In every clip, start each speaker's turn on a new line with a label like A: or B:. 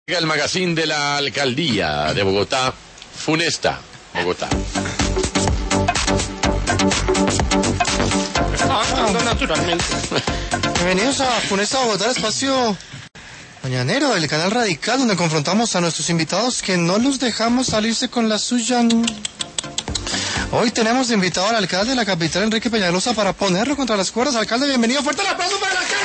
A: El magazine de la alcaldía de Bogotá, Funesta, Bogotá.
B: Estaba actuando naturalmente.
C: Bienvenidos a Funesta, Bogotá, el espacio mañanero del canal Radical, donde confrontamos a nuestros invitados que no los dejamos salirse con la suya. Hoy tenemos de invitado al alcalde de la capital, Enrique Peñalosa, para ponerlo contra las cuerdas. Alcalde, bienvenido. ¡Fuerte el aplauso para el alcalde!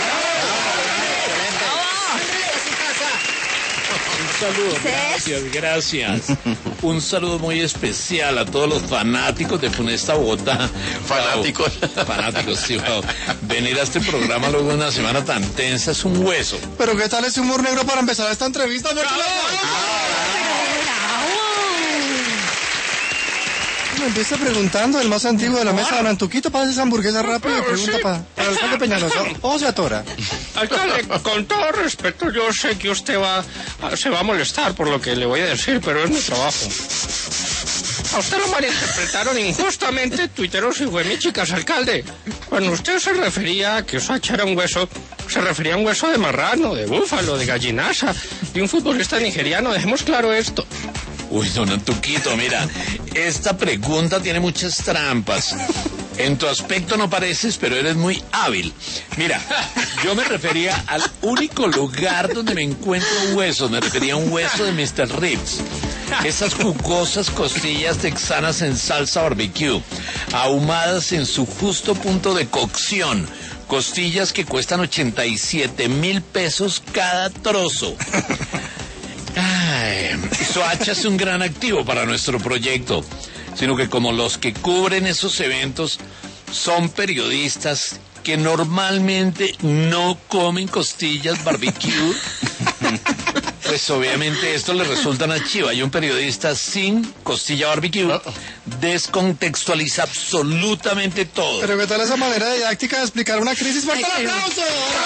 D: Un saludo, gracias. Un saludo muy especial a todos los fanáticos de Funesta Bogotá.
A: Fanáticos.
D: Fanáticos, sí, wow. Venir a este programa luego de una semana tan tensa es un hueso.
C: Pero ¿qué tal ese humor negro para empezar esta entrevista? Me empieza preguntando el más antiguo de la mesa, don Antuquito, pasa esa hamburguesa rápido y pregunta para el alcalde Peñalosa. ¿O se atora?
B: Alcalde, con todo respeto, yo sé que usted se va a molestar por lo que le voy a decir, pero es mi trabajo. A usted lo malinterpretaron injustamente tuiteros y huemíchicas, alcalde. Cuando usted se refería a que Sacha era un hueso, se refería a un hueso de marrano, de búfalo, de gallinaza, de un futbolista nigeriano. Dejemos claro esto.
D: Uy, don Antuquito, mira, esta pregunta tiene muchas trampas. En tu aspecto no pareces, pero eres muy hábil. Mira, yo me refería al único lugar donde me encuentro huesos. Me refería a un hueso de Mr. Ribs. Esas jugosas costillas texanas en salsa barbecue, ahumadas en su justo punto de cocción. Costillas que cuestan 87,000 pesos cada trozo. Ay, Soacha es un gran activo para nuestro proyecto, sino que como los que cubren esos eventos son periodistas que normalmente no comen costillas barbecue, pues obviamente esto le resulta una chiva. Y un periodista sin costilla barbecue descontextualiza absolutamente todo.
C: Pero ¿qué tal esa manera didáctica de explicar una crisis? ¡Fuerte el aplauso!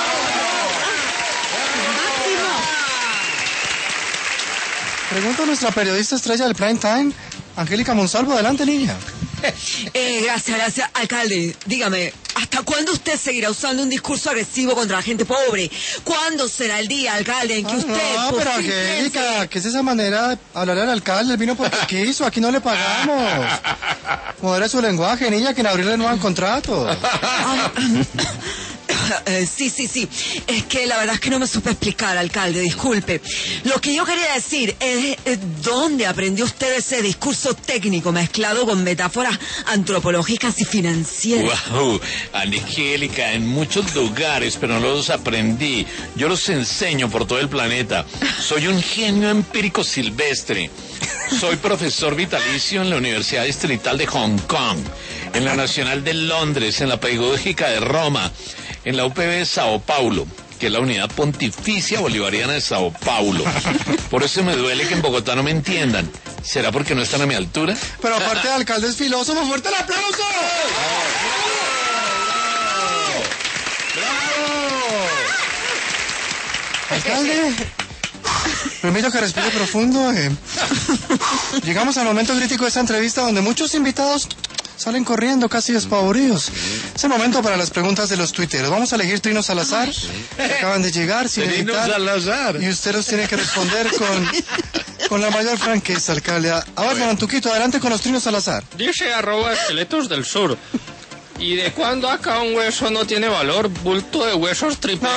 C: Pregunta a nuestra periodista estrella del Prime Time, Angélica Monsalvo. Adelante, niña.
E: Gracias, alcalde. Dígame, ¿hasta cuándo usted seguirá usando un discurso agresivo contra la gente pobre? ¿Cuándo será el día, alcalde, en que usted...
C: No, pero Angélica, ¿qué es esa manera de hablarle al alcalde? Él vino porque quiso, aquí no le pagamos. Modere su lenguaje, niña, que en abril le nuevan contrato.
E: Sí. Es que la verdad es que no me supe explicar, alcalde, disculpe. Lo que yo quería decir es ¿dónde aprendió usted ese discurso técnico mezclado con metáforas antropológicas y financieras?
D: Wow, Angélica, en muchos lugares, pero no los aprendí. Yo los enseño por todo el planeta. Soy un genio empírico silvestre. Soy profesor vitalicio en la Universidad Distrital de Hong Kong, en la Nacional de Londres, en la Pedagógica de Roma, en la UPB de Sao Paulo, que es la Unidad Pontificia Bolivariana de Sao Paulo. Por eso me duele que en Bogotá no me entiendan. ¿Será porque no están a mi altura?
C: Pero aparte de alcalde es filósofo. ¡Fuerte el aplauso! ¡Bravo! Alcalde, permito que respire profundo. Llegamos al momento crítico de esta entrevista donde muchos invitados salen corriendo casi despavoridos. Es el momento para las preguntas de los tuiteros. Vamos a elegir trinos al azar. Acaban de llegar sin editar. Y usted los tiene que responder con la mayor franqueza, alcalde. A ver, don Antuquito, adelante con los trinos al azar.
B: Dice @esqueletos del sur. ¿Y de cuándo acá un hueso no tiene valor? Bulto de huesos triple.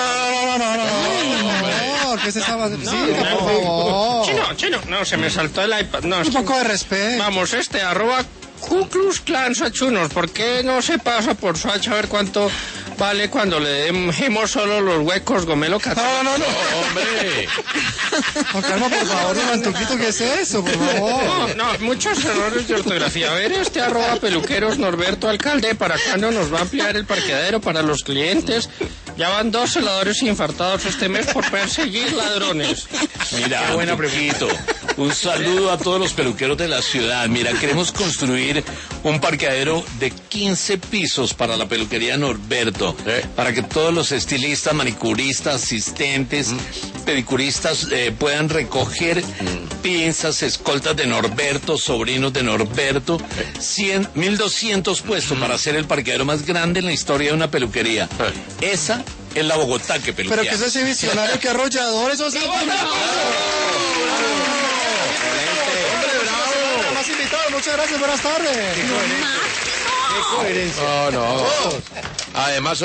C: No, ¿qué se estaba diciendo? Por favor.
B: Chino, no, se me saltó el iPad. No,
C: Un poco de respeto.
B: Vamos, Ku Klux Klan Sachunos, ¿por qué no se pasa por Soacha a ver cuánto vale cuando le demos solo los huecos Gomelo Catán?
C: No,
D: ¡Hombre!
C: No, calma, por favor, don Antuquito, ¿qué es eso? Por favor.
B: No, muchos errores de ortografía. A ver, @peluqueros Norberto alcalde, ¿para cuándo nos va a ampliar el parqueadero para los clientes? Ya van 2 celadores infartados este mes por perseguir ladrones.
D: Mira, bueno, Antuquito, un saludo a todos los peluqueros de la ciudad. Mira, queremos construir un parqueadero de 15 pisos para la peluquería Norberto, para que todos los estilistas, manicuristas, asistentes, pedicuristas puedan recoger pinzas, escoltas de Norberto, sobrinos de Norberto, 1,200 puestos para hacer el parqueadero más grande en la historia de una peluquería. Esa es la Bogotá que peluquea.
C: Pero que ese visionario, que arrollador, eso sí. muchas gracias, buenas tardes.
A: No, no. Además,